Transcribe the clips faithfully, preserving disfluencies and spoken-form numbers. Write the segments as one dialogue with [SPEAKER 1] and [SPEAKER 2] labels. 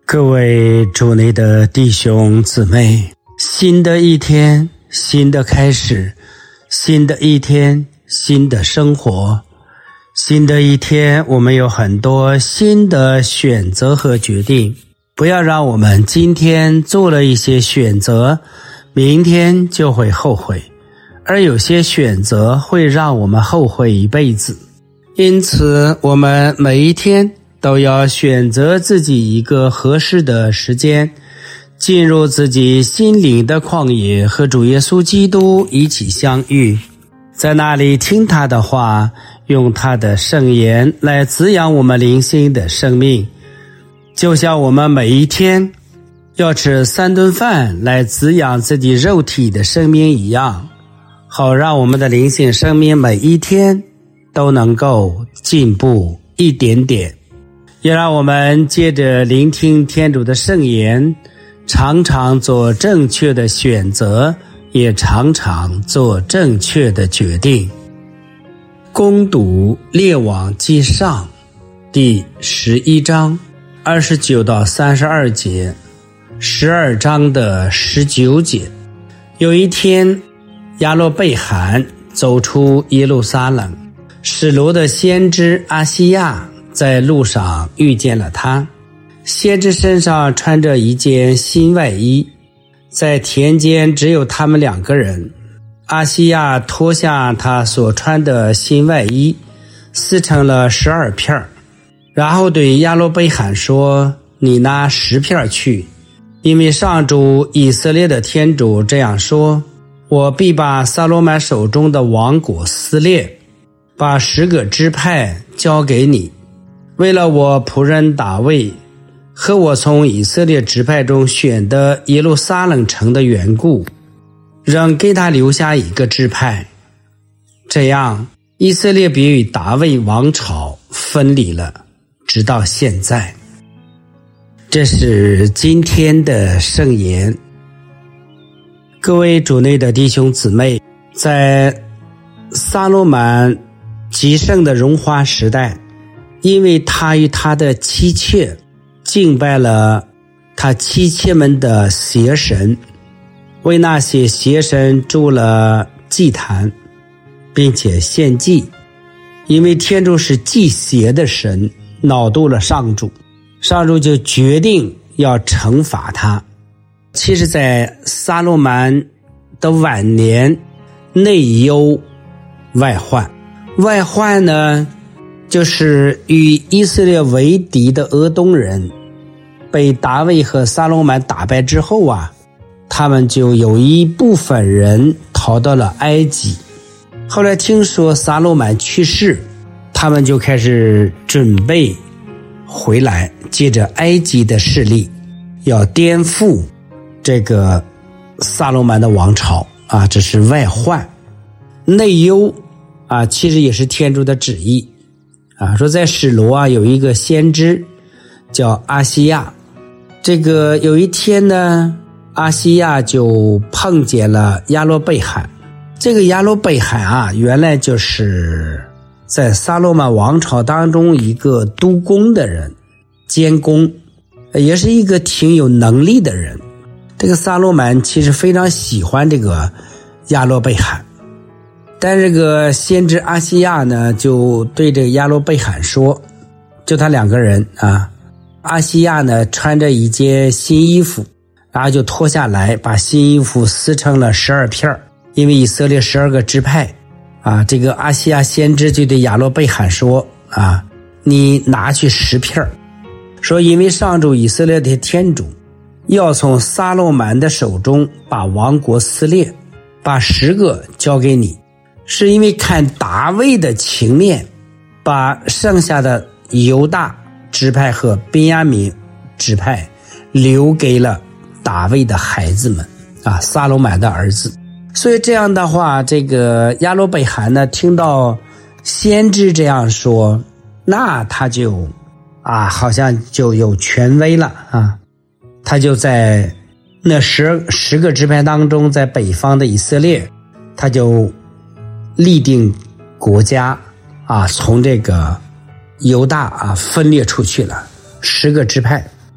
[SPEAKER 1] 各位主内的弟兄姊妹，新的一天，新的开始，新的一天，新的生活，新的一天，我们有很多新的选择和决定。不要让我们今天做了一些选择，明天就会后悔，而有些选择会让我们后悔一辈子。因此，我们每一天都要选择自己一个合适的时间，进入自己心灵的旷野，和主耶稣基督一起相遇，在那里听他的话，用他的圣言来滋养我们灵性的生命，就像我们每一天要吃三顿饭来滋养自己肉体的生命一样，好让我们的灵性生命每一天都能够进步一点点。也让我们接着聆听天主的圣言，常常做正确的选择，也常常做正确的决定。攻读列王纪上第十一章二十九到三十二节，十二章的十九节。有一天，亚罗贝罕走出耶路撒冷，示罗的先知阿西亚在路上遇见了他。先知身上穿着一件新外衣，在田间只有他们两个人。阿西亚脱下他所穿的新外衣，撕成了十二片，然后对亚罗贝罕说：你拿十片去，因为上主以色列的天主这样说：我必把撒罗满手中的王国撕裂，把十个支派交给你，为了我仆人大卫和我从以色列支派中选的耶路撒冷城的缘故，仍给他留下一个支派。这样，以色列必与大卫王朝分离了，直到现在。这是今天的圣言。各位主内的弟兄姊妹，在撒罗满极盛的荣华时代，因为他与他的妻妾敬拜了他妻妾们的邪神，为那些邪神筑了祭坛，并且献祭。因为天主是祭邪的神，恼怒了上主，上主就决定要惩罚他。其实在撒罗满的晚年，内忧外患。外患呢，就是与以色列为敌的俄东人被大卫和撒罗满打败之后啊，他们就有一部分人逃到了埃及。后来听说撒罗满去世，他们就开始准备回来，借着埃及的势力要颠覆这个撒罗满的王朝啊，这是外患。内忧啊，其实也是天主的旨意啊，说在史罗啊有一个先知叫阿西亚，这个有一天呢，阿西亚就碰见了亚罗贝罕。这个亚罗贝罕啊，原来就是在撒罗满王朝当中一个督工的人，监工，也是一个挺有能力的人。这个撒罗满其实非常喜欢这个亚罗贝罕，但这个先知阿西亚呢，就对这个亚罗贝罕说，就他两个人啊，阿西亚呢穿着一件新衣服，然后就脱下来，把新衣服撕成了十二片，因为以色列十二个支派啊，这个阿西亚先知就对亚罗贝罕说啊，你拿去十片，说因为上主以色列的天主要从撒罗满的手中把王国撕裂，把十个交给你，是因为看大卫的情面，把剩下的犹大支派和便雅悯支派留给了大卫的孩子们啊，撒罗满的儿子。所以这样的话，这个亚罗贝罕呢，听到先知这样说，那他就啊，好像就有权威了啊。他就在那十十个支派当中，在北方的以色列，他就立定国家啊，从这个犹大啊分裂出去了十个支派。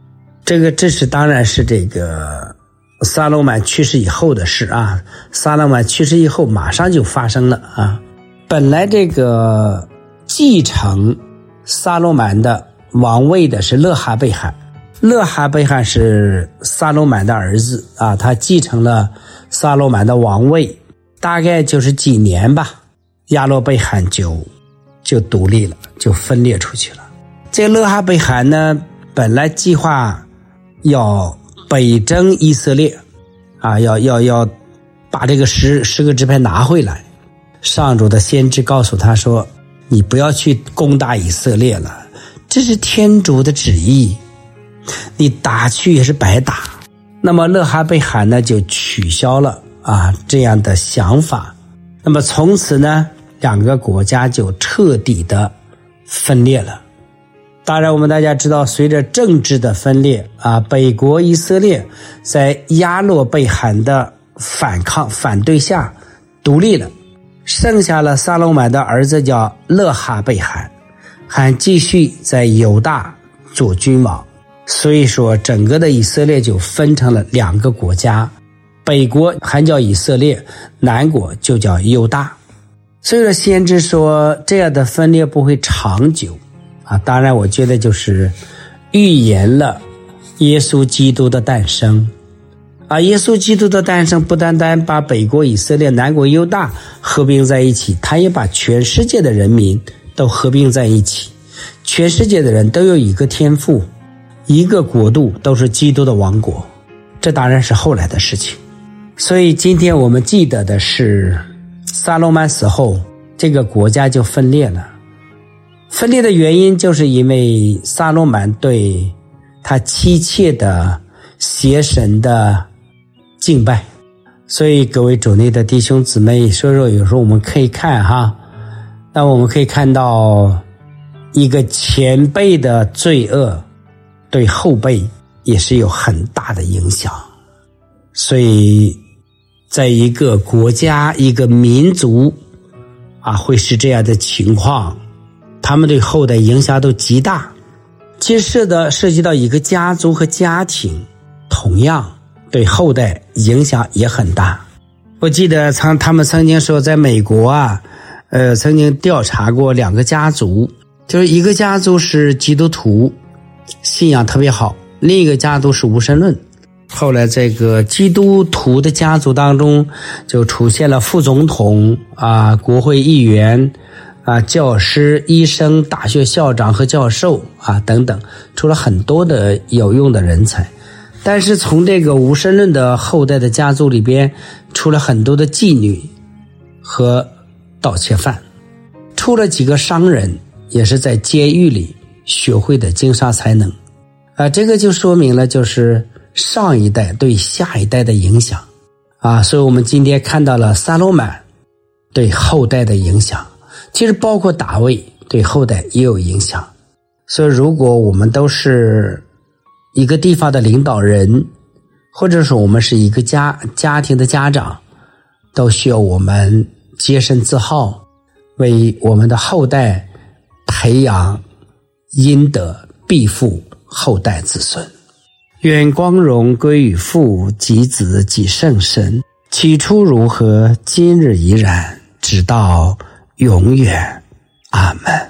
[SPEAKER 1] 这个这是当然是这个撒罗满去世以后的事啊，撒罗满去世以后马上就发生了啊。本来这个继承撒罗满的王位的是勒哈贝罕，勒哈贝罕是撒罗满的儿子啊，他继承了撒罗满的王位，大概就是几年吧，亚罗贝罕就就独立了，就分裂出去了。这勒哈贝罕呢，本来计划要北征以色列啊，要要要把这个十十个支派拿回来。上主的先知告诉他说，你不要去攻打以色列了，这是天主的旨意，你打去也是白打。那么勒哈贝罕呢就取消了啊这样的想法。那么从此呢，两个国家就彻底的分裂了。当然我们大家知道，随着政治的分裂啊，北国以色列在亚罗贝罕的反抗反对下独立了，剩下了撒罗满的儿子叫勒哈贝罕，还继续在犹大做君王。所以说整个的以色列就分成了两个国家，北国还叫以色列，南国就叫犹大。所以说先知说这样的分裂不会长久啊，当然我觉得就是预言了耶稣基督的诞生啊。耶稣基督的诞生不单单把北国以色列、南国犹大合并在一起，他也把全世界的人民都合并在一起。全世界的人都有一个天父，一个国度，都是基督的王国。这当然是后来的事情。所以今天我们记得的是撒罗满死后，这个国家就分裂了。分裂的原因就是因为撒罗满对他妻妾的邪神的敬拜。所以各位主内的弟兄姊妹，所以说有时候我们可以看哈，那我们可以看到一个前辈的罪恶对后辈也是有很大的影响。所以在一个国家一个民族啊，会是这样的情况，他们对后代影响都极大。其实是的，涉及到一个家族和家庭，同样对后代影响也很大。我记得曾他们曾经说在美国啊，呃，曾经调查过两个家族，就是一个家族是基督徒，信仰特别好，另一个家族是无神论。后来这个基督徒的家族当中就出现了副总统啊、国会议员啊、教师、医生、大学校长和教授啊等等，出了很多的有用的人才。但是从这个无神论的后代的家族里边，出了很多的妓女和盗窃犯，出了几个商人，也是在监狱里学会的经商才能啊，这个就说明了就是上一代对下一代的影响啊。所以我们今天看到了撒罗满对后代的影响，其实包括大卫对后代也有影响。所以如果我们都是一个地方的领导人，或者说我们是一个家家庭的家长，都需要我们洁身自好，为我们的后代培养阴德，必复后代子孙。愿光荣归于父及子及圣神，起初如何，今日依然，直到永远。阿们。